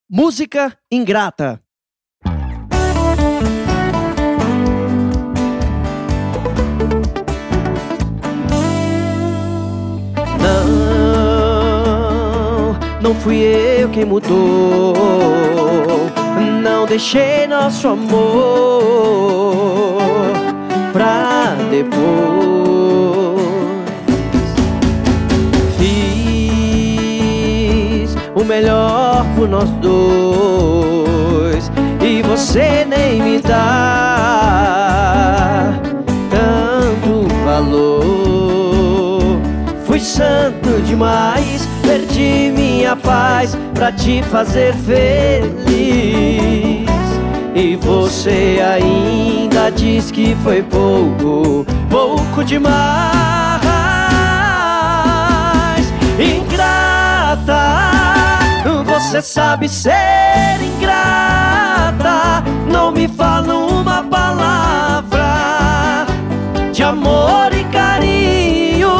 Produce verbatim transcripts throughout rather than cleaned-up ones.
Música ingrata. Não, não fui eu quem mudou. Não deixei nosso amor pra depois. Fiz o melhor por nós dois e você nem me dá tanto valor. Fui santo demais, perdi minha paz pra te fazer feliz. E você ainda diz que foi pouco, pouco demais. Ingrata, você sabe ser ingrata. Não me fala uma palavra de amor e carinho.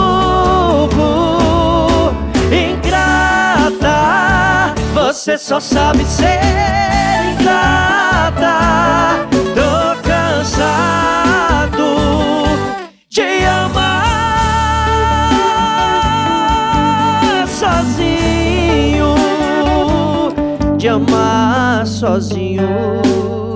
Ingrata, você só sabe ser ingrata. Tô cansado de amar sozinho, de amar sozinho.